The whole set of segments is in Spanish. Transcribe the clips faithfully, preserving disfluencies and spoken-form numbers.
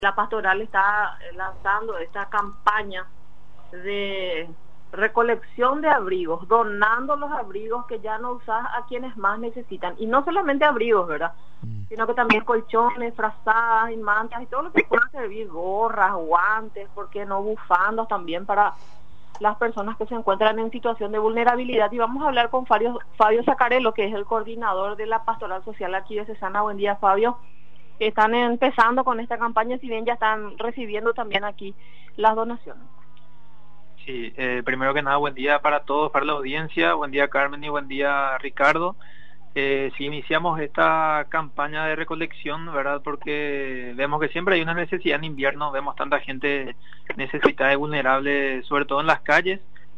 La pastoral está lanzando esta campaña de recolección de abrigos, donando los abrigos que ya no usas a quienes más necesitan. Y no solamente abrigos, ¿verdad? Mm. Sino que también colchones, frazadas y mantas y todo lo que pueda servir, gorras, guantes, ¿por qué no? Bufandas también para las personas que se encuentran en situación de vulnerabilidad. Y vamos a hablar con Fabio, Fabio Zacarello, que es el coordinador de la Pastoral Social Arquidiocesana. Buen día, Fabio. Que están empezando con esta campaña, si bien ya están recibiendo también aquí las donaciones. Sí, eh, primero que nada, buen día para todos, para la audiencia, buen día Carmen y buen día Ricardo. Eh, si iniciamos esta campaña de recolección, ¿verdad? Porque vemos que siempre hay una necesidad en invierno, vemos tanta gente necesitada y vulnerable, sobre todo en las calles,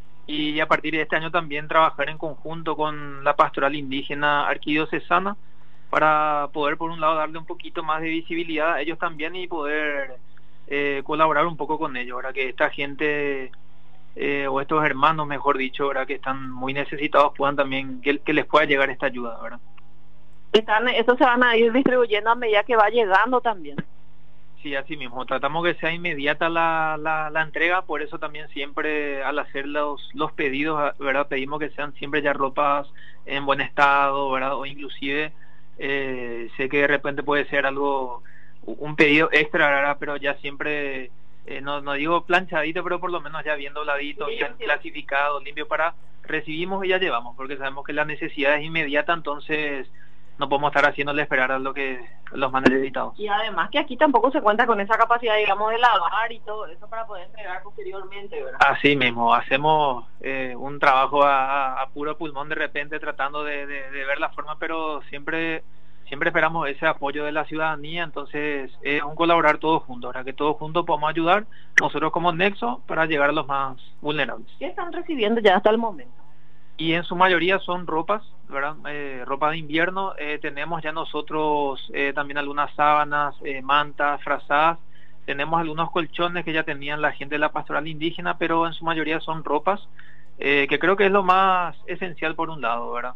y a partir de este año también trabajar en conjunto con la Pastoral Indígena Arquidiocesana, para poder por un lado darle un poquito más de visibilidad a ellos también y poder eh, colaborar un poco con ellos, ¿verdad? Que esta gente eh, o estos hermanos, mejor dicho, ¿verdad? Que están muy necesitados puedan también, que, que les pueda llegar esta ayuda, ¿verdad? Están, estos se van a ir distribuyendo a medida que va llegando también. Sí, así mismo, tratamos que sea inmediata la, la, la entrega, por eso también siempre al hacer los, los pedidos, ¿verdad? Pedimos que sean siempre ya ropas en buen estado, ¿verdad? O inclusive Eh, sé que de repente puede ser algo, un pedido extra, ¿verdad? Pero ya siempre, eh, no, no digo planchadito, pero por lo menos ya bien dobladito, bien clasificado, limpio, para recibimos y ya llevamos, porque sabemos que la necesidad es inmediata, entonces no podemos estar haciéndole esperar a lo que los más necesitados. Y además que aquí tampoco se cuenta con esa capacidad, digamos, de lavar y todo eso para poder entregar posteriormente, ¿verdad? Así mismo, hacemos eh, un trabajo a, a puro pulmón de repente tratando de, de, de ver la forma, pero siempre siempre esperamos ese apoyo de la ciudadanía, entonces es un colaborar todos juntos, ¿verdad? Que todos juntos podamos ayudar, nosotros como Nexo, para llegar a los más vulnerables. ¿Qué están recibiendo ya hasta el momento? Y en su mayoría son ropas, ¿verdad? Eh, ropa de invierno. Eh, tenemos ya nosotros eh, también algunas sábanas, eh, mantas, frazadas. Tenemos algunos colchones que ya tenían la gente de la pastoral indígena, pero en su mayoría son ropas, eh, que creo que es lo más esencial por un lado, ¿verdad?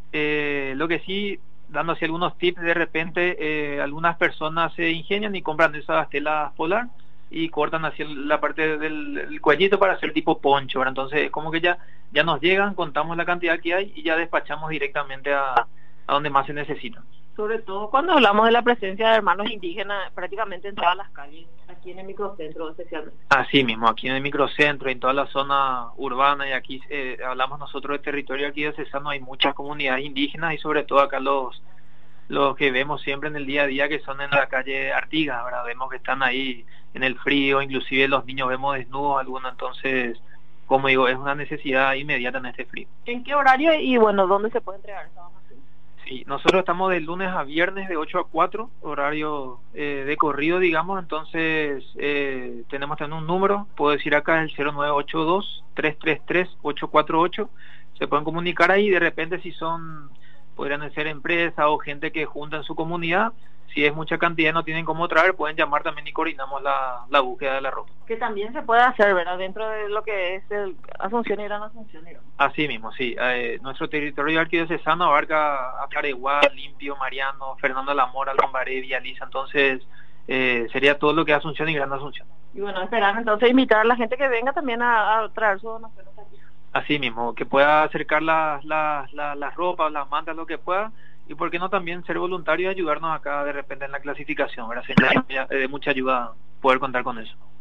Eh, lo que sí, dando así algunos tips, de repente eh, algunas personas se ingenian y compran esas telas polar y cortan así la parte del, del cuellito para hacer tipo poncho, ¿verdad? Entonces es como que ya ya nos llegan, contamos la cantidad que hay y ya despachamos directamente a, a donde más se necesitan. Sobre todo cuando hablamos de la presencia de hermanos indígenas prácticamente en todas las calles, aquí en el microcentro especialmente. Así mismo, aquí en el microcentro, en toda la zona urbana, y aquí eh, hablamos nosotros de territorio arquidiocesano, hay muchas comunidades indígenas y sobre todo acá los los que vemos siempre en el día a día, que son en la calle Artigas, ¿verdad? Vemos que están ahí en el frío, inclusive los niños vemos desnudos algunos, entonces, como digo, es una necesidad inmediata en este frío. ¿En qué horario y, bueno, dónde se puede entregar esta donación? Sí, nosotros estamos de lunes a viernes de ocho a cuatro, horario eh, de corrido, digamos, entonces eh, tenemos también un número, puedo decir acá, el cero nueve ocho dos, tres tres tres, ocho cuatro ocho, se pueden comunicar ahí, de repente si son... podrían ser empresas o gente que junta en su comunidad, si es mucha cantidad y no tienen cómo traer, pueden llamar también y coordinamos la, la búsqueda de la ropa. Que también se puede hacer, ¿verdad? Dentro de lo que es el Asunción y Gran Asunción, digamos. Así mismo, sí. Eh, nuestro territorio arquidiocesano abarca a Careguá, Limpio, Mariano, Fernando La Mora, Lombaré, Villalisa, entonces eh, sería todo lo que es Asunción y Gran Asunción. Y bueno, esperar entonces invitar a la gente que venga también a, a traer sus donaciones aquí. Así mismo, que pueda acercar las las las, las ropas, las mantas, lo que pueda, y por qué no también ser voluntario y ayudarnos acá de repente en la clasificación, ¿verdad? Sería de mucha ayuda poder contar con eso.